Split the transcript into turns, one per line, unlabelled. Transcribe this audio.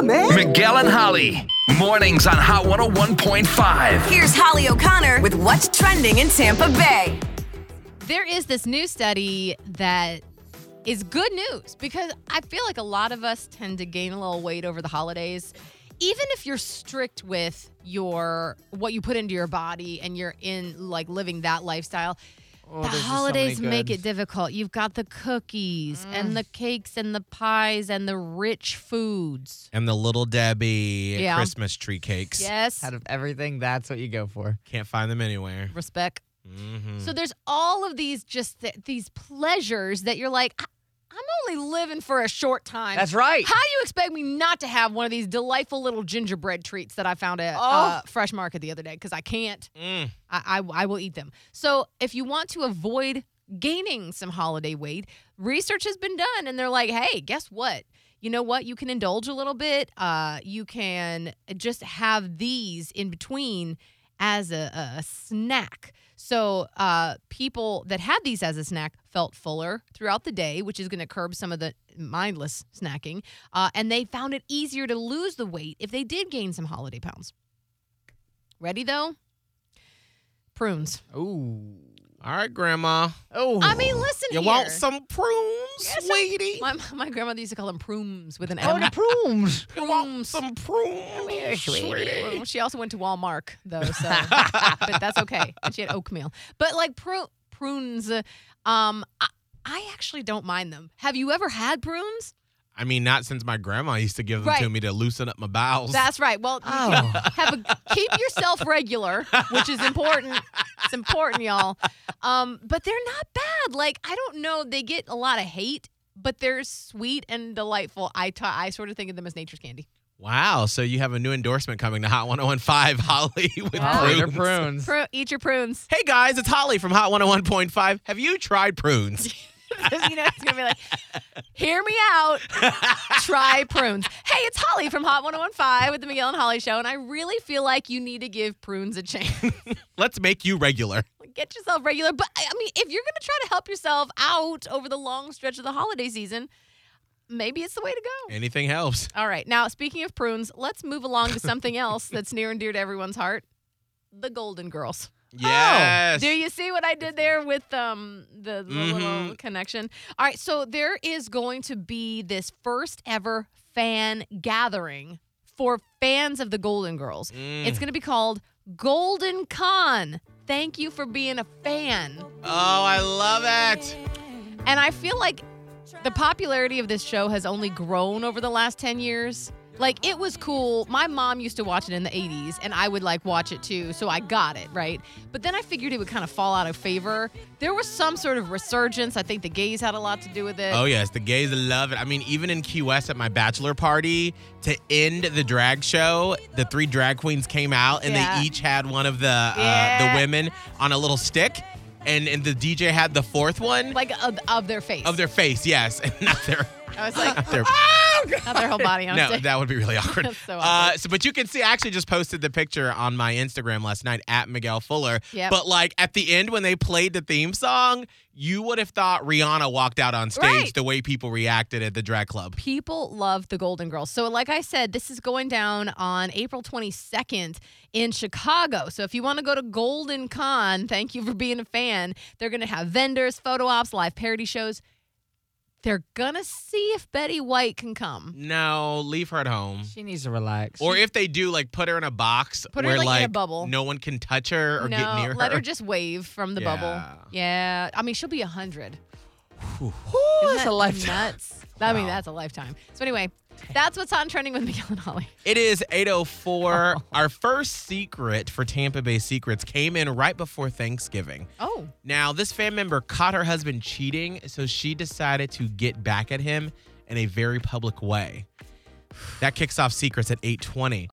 man.
Miguel and Holly. Mornings on Hot 101.5.
Here's Holly O'Connor with what's trending in Tampa Bay.
There is this new study that is good news because I feel like a lot of us tend to gain a little weight over the holidays. Even if you're strict with what you put into your body and you're in like living that lifestyle, the holidays make it difficult. You've got the cookies and the cakes and the pies and the rich foods.
And the Little Debbie Christmas tree cakes.
Yes.
Out of everything, that's what you go for.
Can't find them anywhere.
Respect.
Mm-hmm.
So there's all of these these pleasures that you're like, I'm only living for a short time.
That's right.
How do you expect me not to have one of these delightful little gingerbread treats that I found at Fresh Market the other day? Because I can't. I will eat them. So if you want to avoid gaining some holiday weight, research has been done. And they're like, hey, guess what? You know what? You can indulge a little bit. You can just have these in between as a snack. So people that had these as a snack felt fuller throughout the day, which is going to curb some of the mindless snacking. And they found it easier to lose the weight if they did gain some holiday pounds. Ready, though? Prunes.
Ooh.
All right, Grandma.
Oh.
I mean, listen
You
here.
want some prunes, sweetie?
My grandmother used to call them prunes with an
Oh,
M.
the prunes.
You want some prunes, sweetie?
Well, she also went to Walmart, though, so but that's okay. And she had oatmeal. But like prunes, I actually don't mind them. Have you ever had prunes?
I mean, not since my grandma used to give them to me to loosen up my bowels.
That's right. Well, keep yourself regular, which is important. It's important, y'all. But they're not bad. Like, I don't know. They get a lot of hate, but they're sweet and delightful. I sort of think of them as nature's candy.
Wow. So you have a new endorsement coming to Hot 101.5, Holly, with
Prunes.
Eat your prunes.
Hey, guys, it's Holly from Hot 101.5. Have you tried prunes?
You know, it's going to be like, hear me out. Try prunes. Hey, it's Holly from Hot 101.5 with the Miguel and Holly Show, and I really feel like you need to give prunes a chance.
Let's make you regular.
Get yourself regular. But, I mean, if you're going to try to help yourself out over the long stretch of the holiday season, maybe it's the way to go.
Anything helps.
All right. Now, speaking of prunes, let's move along to something else that's near and dear to everyone's heart. The Golden Girls.
Yes.
Do you see what I did there with the little connection? All right, so there is going to be this first ever fan gathering for fans of the Golden Girls. It's going to be called Golden Con. Thank you for being a fan.
Oh, I love it.
And I feel like the popularity of this show has only grown over the last 10 years. Like, it was cool. My mom used to watch it in the 80s, and I would, like, watch it, too, so I got it, right? But then I figured it would kind of fall out of favor. There was some sort of resurgence. I think the gays had a lot to do with it.
Oh, yes. The gays love it. I mean, even in Key West at my bachelor party, to end the drag show, the 3 drag queens came out, and they each had one of the women on a little stick. And the DJ had the 4th one.
Like, of their face.
Of their face, yes. And not their...
I was like,
not their,
not their whole body on
no,
stage.
that would be really awkward.
That's so awkward.
But you can see, I actually just posted the picture on my Instagram last night at Miguel Fuller.
Yep.
But like at the end when they played the theme song, you would have thought Rihanna walked out on stage the way people reacted at the drag club.
People love the Golden Girls. So like I said, this is going down on April 22nd in Chicago. So if you want to go to Golden Con, thank you for being a fan. They're going to have vendors, photo ops, live parody shows. They're going to see if Betty White can come.
No, leave her at home.
She needs to relax.
Or if they do, like, put her in a box
Put her,
where,
like, in a bubble.
no one can touch her or get near her.
Let her just wave from the bubble. Yeah. I mean, she'll be 100.
Ooh,
Isn't
that's
that
a lifetime.
Nuts. I mean, that's a lifetime. So anyway, that's what's hot and trending with Miguel and Holly.
It is 8:04. Our first secret for Tampa Bay Secrets came in right before Thanksgiving.
Oh.
Now, this fan member caught her husband cheating, so she decided to get back at him in a very public way. That kicks off Secrets at 8:20.